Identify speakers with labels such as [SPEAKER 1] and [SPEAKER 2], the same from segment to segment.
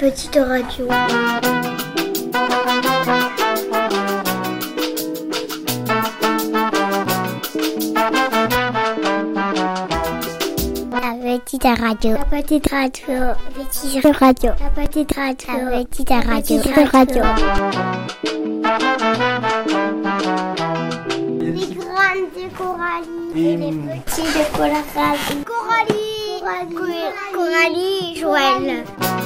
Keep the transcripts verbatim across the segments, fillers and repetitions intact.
[SPEAKER 1] petite radio. La petite radio. La petite radio. Petite radio. La petite radio. La petite radio. Petite radio. Les grandes de Coralie. Et les petits de Coralie. Coralie. Coralie. Coralie. Joël.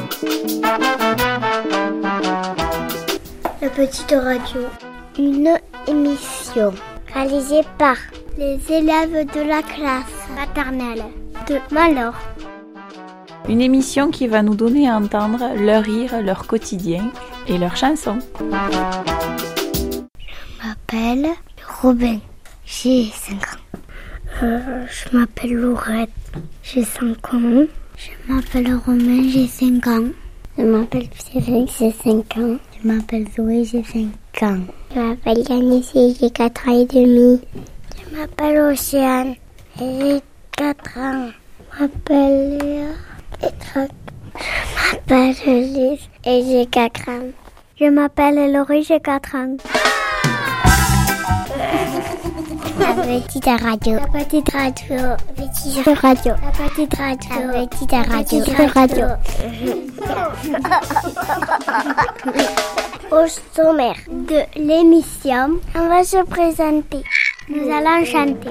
[SPEAKER 1] La petite radio. Une émission réalisée par les élèves de la classe maternelle de Malor.
[SPEAKER 2] Une émission qui va nous donner à entendre leur rire, leur quotidien et leurs chansons.
[SPEAKER 1] Je m'appelle Robin, j'ai cinq ans. Euh, je m'appelle Laurette, j'ai cinq ans. Je m'appelle Romain, j'ai cinq ans. Je m'appelle Cyril, j'ai cinq ans. Je m'appelle Zoé, j'ai cinq ans. Je m'appelle Yanis, j'ai quatre ans et demi. Je m'appelle Océane, j'ai quatre ans. Je m'appelle Léa, j'ai trois ans. Je m'appelle Lise et j'ai quatre ans. Je m'appelle Laurie, j'ai quatre ans. La petite radio. La petite radio. La petite radio. La petite radio. La petite radio. La petite radio. Au sommaire de l'émission, on va se présenter. Nous allons chanter.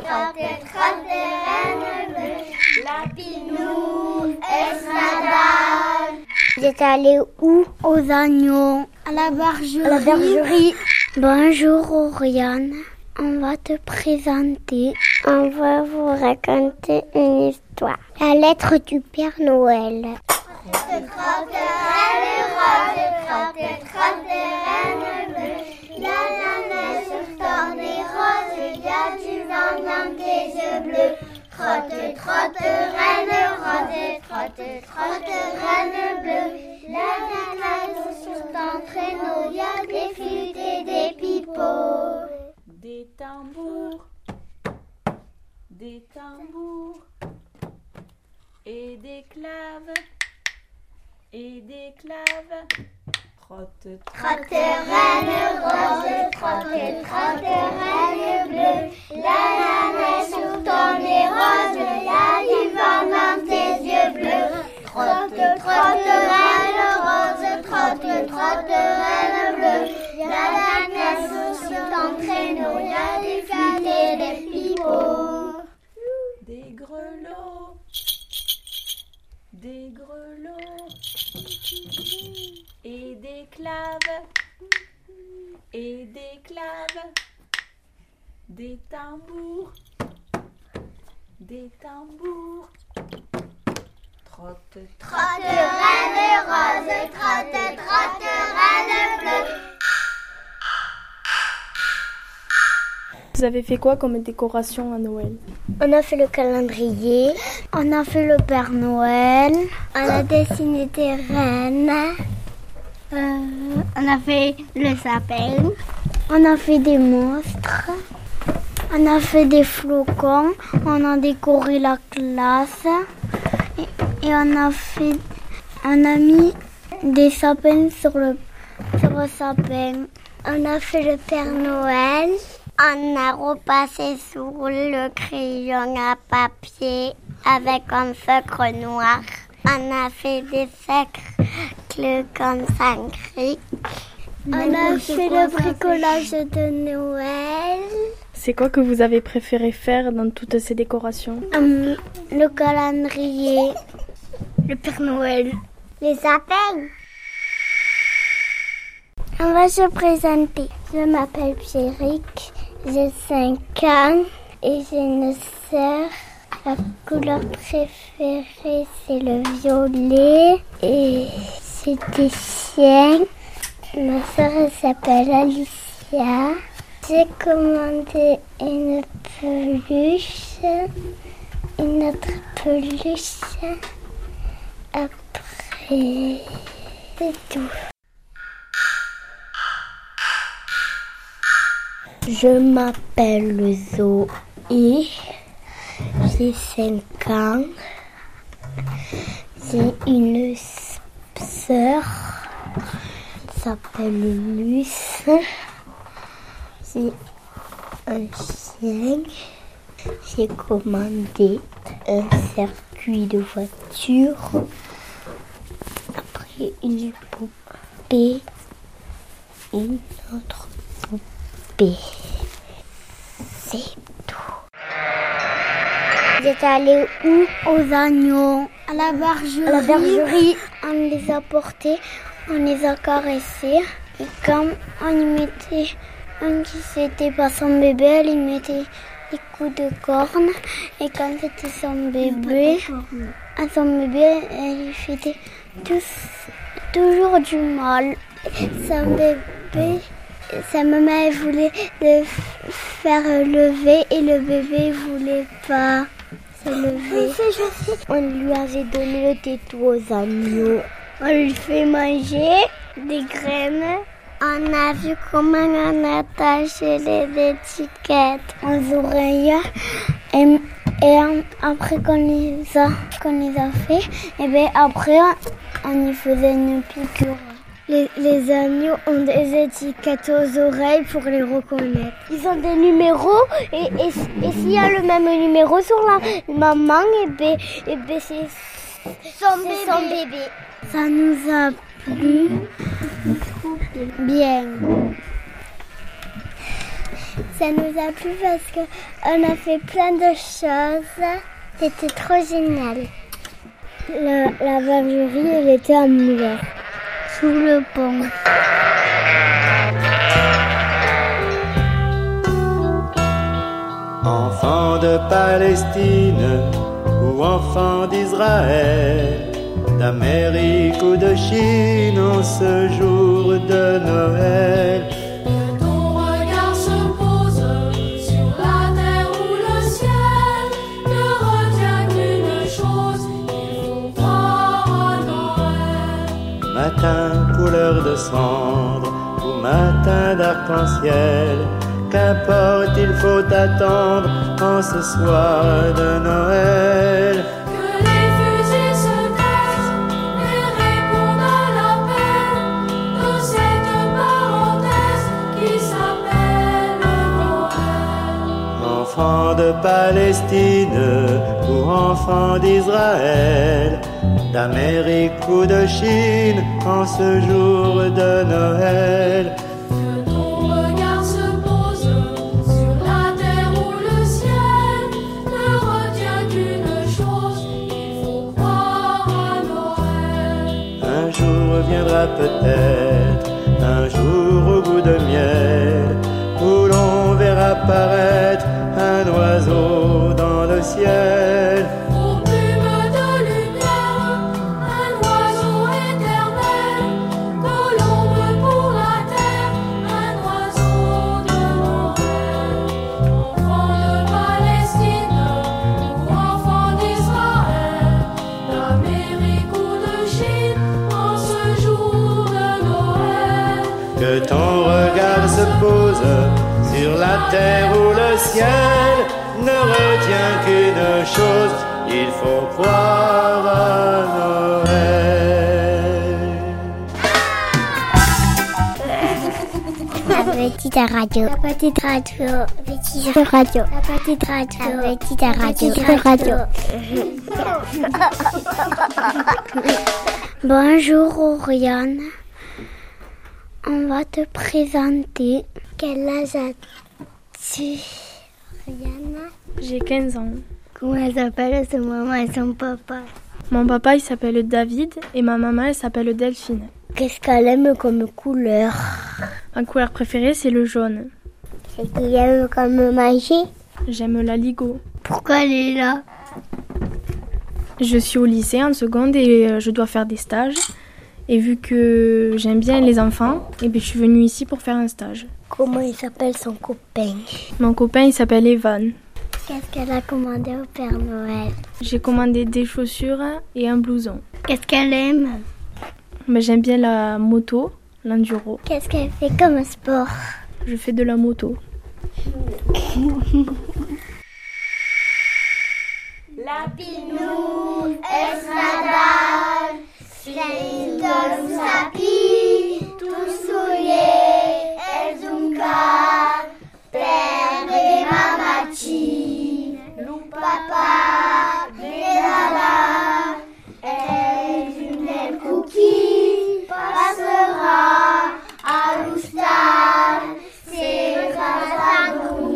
[SPEAKER 1] Vous êtes allé où? Aux Agneaux. À la bergerie. À la bergerie. Bonjour Oriane. On va te présenter. On va vous raconter une histoire. La lettre du Père Noël. Trotte, trotte, reine rose, trotte, trotte, reine bleue. Il y a la neige sur ton nez rose, il y a du vent dans tes yeux bleus. Trotte, trotte, reine rose, trotte, trotte, reine bleue. Il y a la neige sur ton traîneau, il y a des flûtes et des pipeaux.
[SPEAKER 2] Des tambours, des tambours, et des claves, et des claves. Trotte,
[SPEAKER 1] trotte, reine rose, trotte, trotte, reine bleue. La la neige sur ton nez rose, il y a du vent dans tes yeux bleus. Trotte, trotte, reine rose, trotte, trotte, reine bleue. Il y a la neige sur ton traîneau, il y a des flûtes et des pipeaux.
[SPEAKER 2] des grelots, des grelots, et des claves, et des claves, des tambours, des tambours. Trotte,
[SPEAKER 1] trotte, reine rose, trotte, trotte, reine bleue.
[SPEAKER 3] Vous avez fait quoi comme décoration à Noël?
[SPEAKER 1] On a fait le calendrier, on a fait le Père Noël, on a dessiné des reines, euh, on a fait le sapin, on a fait des monstres, on a fait des flocons, on a décoré la classe et, et on a fait, on a mis des sapins sur le, sur le sapin. On a fait le Père Noël. On a repassé sur le crayon à papier avec un feutre noir. On a fait des cercles comme ça gris. On a fait le bricolage de Noël.
[SPEAKER 3] C'est quoi que vous avez préféré faire dans toutes ces décorations?
[SPEAKER 1] Um, le calendrier, le Père Noël, les sapins. On va se présenter. Je m'appelle Pierrick. J'ai cinq ans et j'ai une sœur. La couleur préférée, c'est le violet et c'est des chiens. Ma sœur, elle s'appelle Alicia. J'ai commandé une peluche, une autre peluche. Après, c'est tout. Je m'appelle Zoé, j'ai cinq ans, j'ai une sœur sœur s'appelle Luce. C'est un chien. J'ai commandé un circuit de voiture. Après une poupée. Une autre poupée. C'est tout. J'étais allée où? Aux agneaux. À la bergerie. À la bergerie. On les a portés, on les a caressés. Et quand on y mettait un qui c'était pas son bébé, elle y mettait des coups de corne. Et quand c'était son bébé, à son bébé, elle lui faisait tous, toujours du mal. Son bébé, sa maman elle voulait le faire lever et le bébé voulait pas se lever. On lui avait donné le tétou aux agneaux. On lui fait manger des graines. On a vu comment on attachait les étiquettes aux oreilles. Et, et après qu'on les a, qu'on les a fait, et bien après on y faisait une piqûre. Les, les agneaux ont des étiquettes aux oreilles pour les reconnaître. Ils ont des numéros et, et, et s'il y a le même numéro sur la maman, et ben, et ben c'est son bébé. son bébé. Ça nous a plu bien. Ça nous a plu parce qu'on a fait plein de choses. C'était trop génial. La, la bergerie, elle était à Moulin. Sous le pont.
[SPEAKER 4] Enfants de Palestine ou enfants d'Israël, d'Amérique ou de Chine en ce jour de Noël.
[SPEAKER 5] Que ton regard se pose sur la terre ou le ciel, ne retiens qu'une chose, il faut croire à Noël.
[SPEAKER 4] Matin couleur de cendre ou matin d'arc-en-ciel, qu'importe, il faut attendre en ce soir de Noël.
[SPEAKER 5] Que les fusils se taisent et répondent à l'appel de cette parenthèse qui s'appelle Noël.
[SPEAKER 4] Enfants de Palestine ou enfants d'Israël, d'Amérique ou de Chine en ce jour de Noël.
[SPEAKER 5] Que ton regard se pose sur la terre ou le ciel, ne retiens qu'une chose, il faut croire à Noël.
[SPEAKER 4] Un jour viendra peut-être, un jour au goût de miel, où l'on verra apparaître un oiseau dans le ciel.
[SPEAKER 5] Aux plumes de lumière, un oiseau éternel, de l'ombre pour la terre, un oiseau de Noël. Enfants de Palestine ou enfants d'Israël, d'Amérique ou de Chine, en ce jour de Noël.
[SPEAKER 4] Que ton regard se pose sur la terre ou le ciel, ne retiens qu'une chose, il faut croire à Noël.
[SPEAKER 1] La petite radio. La petite radio. La petite radio. La petite radio. La petite radio. La petite radio. Bonjour Oriane. On va te présenter. Quel âge as-tu, Oriane?
[SPEAKER 3] J'ai quinze ans.
[SPEAKER 1] Comment elle s'appelle sa maman et son papa?
[SPEAKER 3] Mon papa, il s'appelle David et ma maman, elle s'appelle Delphine.
[SPEAKER 1] Qu'est-ce qu'elle aime comme couleur?
[SPEAKER 3] Ma couleur préférée, c'est le jaune.
[SPEAKER 1] Qu'est-ce qu'elle aime comme manger?
[SPEAKER 3] J'aime la Ligo.
[SPEAKER 1] Pourquoi elle est là?
[SPEAKER 3] Je suis au lycée en seconde et je dois faire des stages. Et vu que j'aime bien les enfants, et bien je suis venue ici pour faire un stage.
[SPEAKER 1] Comment il s'appelle son copain?
[SPEAKER 3] Mon copain, il s'appelle Evan.
[SPEAKER 1] Qu'est-ce qu'elle a commandé au Père Noël?
[SPEAKER 3] J'ai commandé des chaussures et un blouson.
[SPEAKER 1] Qu'est-ce qu'elle aime?
[SPEAKER 3] Mais j'aime bien la moto, l'enduro.
[SPEAKER 1] Qu'est-ce qu'elle fait comme sport?
[SPEAKER 3] Je fais de la moto.
[SPEAKER 1] Lapinou es Nadal, Feliz Nos sapi, tous souillés, elles ont qu'à perdre mamachi, loup papa, bédala, elles une belle cookie, passera à l'oustal, c'est grâce à nous.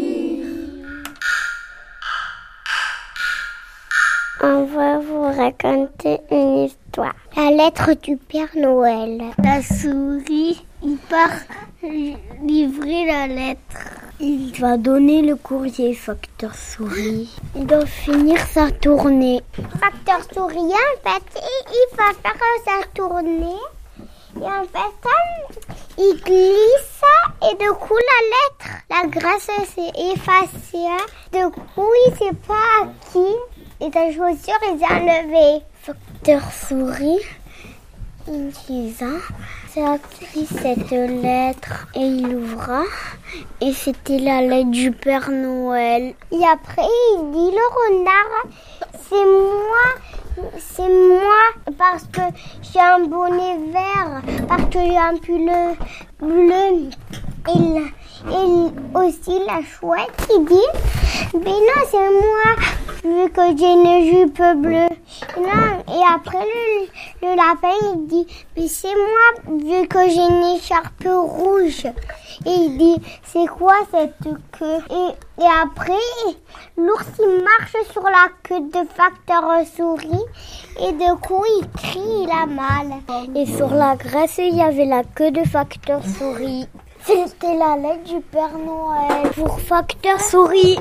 [SPEAKER 1] On va vous raconter une histoire. La lettre du Père Noël. La souris, il part livrer la lettre. Il va donner le courrier, facteur souris. Il doit finir sa tournée. Facteur souris, en fait, il va faire sa tournée. Et en fait, il glisse et du coup la lettre, la graisse s'est effacée. Du coup, il ne sait pas à qui. Et ta chaussure, il s'est enlevé. Facteur souris, il dit ça. C'est écrit cette lettre et il ouvra. Et c'était la lettre du Père Noël. Et après, il dit le renard, c'est moi, c'est moi, parce que j'ai un bonnet vert, parce que j'ai un pull bleu. Et, et aussi la chouette, il dit, mais non, c'est moi, vu que j'ai une jupe bleue. Et, non, et après, le, le lapin, il dit, mais c'est moi, vu que j'ai une écharpe rouge. Et il dit, c'est quoi cette queue? Et, et après, l'ours, il marche sur la queue de facteur souris. Et du coup, il crie, il a mal. Et sur la graisse, il y avait la queue de facteur souris. C'était la lettre du Père Noël pour facteur souris. Et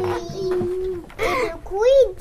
[SPEAKER 1] du coup, il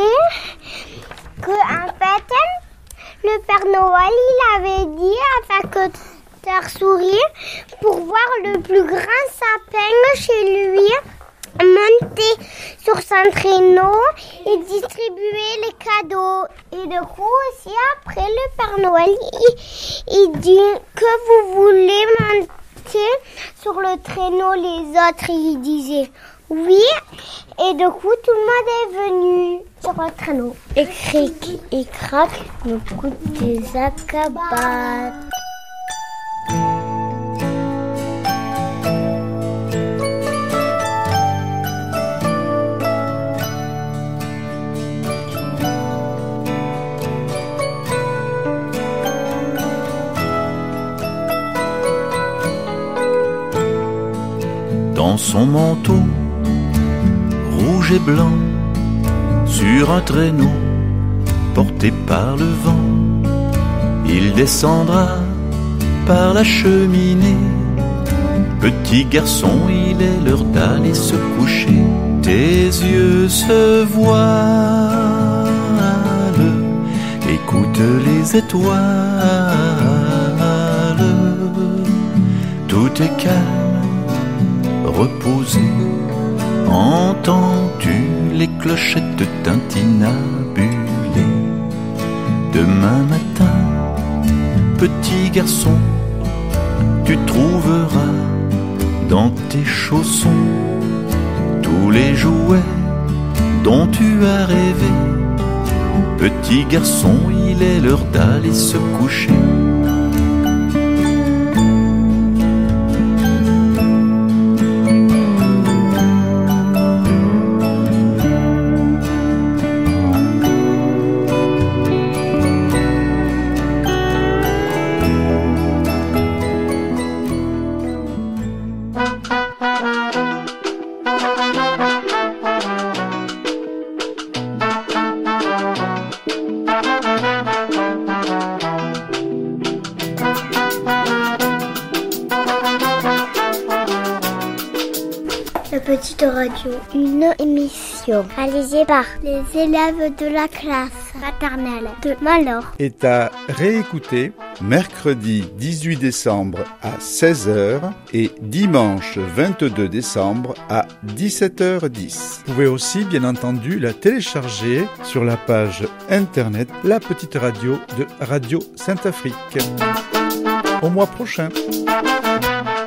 [SPEAKER 1] disait que en fait, le Père Noël, il avait dit à facteur souris pour voir le plus grand sapin chez lui, monter sur son traîneau et distribuer les cadeaux. Et du coup aussi, après, le Père Noël, il, il dit que vous voulez monter sur le traîneau, les autres, ils disaient oui, et du coup tout le monde est venu sur le traîneau. Et cric et crac, le coup des acabates.
[SPEAKER 6] Dans son manteau rouge et blanc, sur un traîneau porté par le vent, il descendra par la cheminée. Petit garçon, il est l'heure d'aller se coucher. Tes yeux se voilent, écoute les étoiles, tout est calme, reposé. Entends-tu les clochettes tintinabulées? Demain matin, petit garçon, tu trouveras dans tes chaussons tous les jouets dont tu as rêvé. Petit garçon, il est l'heure d'aller se coucher.
[SPEAKER 1] Petite radio, une émission réalisée par les élèves de la classe maternelle de Malor.
[SPEAKER 7] Est à réécouter mercredi dix-huit décembre à seize heures et dimanche vingt-deux décembre à dix-sept heures dix. Vous pouvez aussi, bien entendu, la télécharger sur la page internet La Petite Radio de Radio Sainte-Afrique. Au mois prochain.